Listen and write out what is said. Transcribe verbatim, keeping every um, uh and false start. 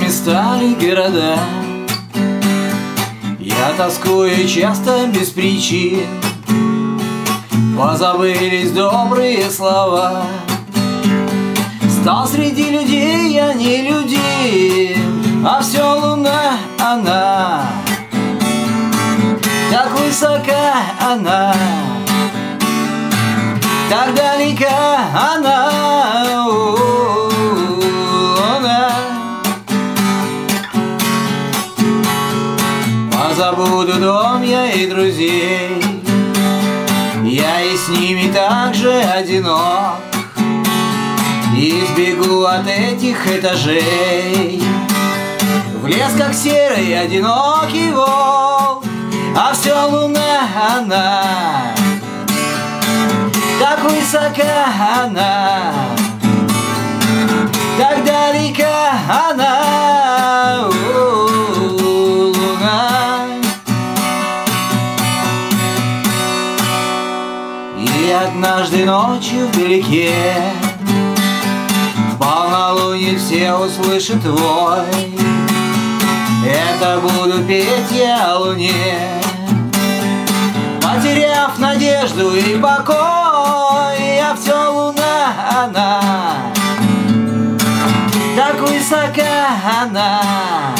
Мертвыми стали города. Я тоскую часто без причин, позабылись добрые слова. Стал среди людей я не людей, а все луна она. Так высока она, так далека она, луна. Позабуду дом я и друзей, я и с ними так же одинок, и сбегу от этих этажей в лес, как серый одинокий волк. А все луна она, так высока она, так далека она, луна. И однажды ночью вдалеке в полнолуние все услышат вой. Это буду петь я о луне, потеряв надежду и покой. А все луна она, так высока она,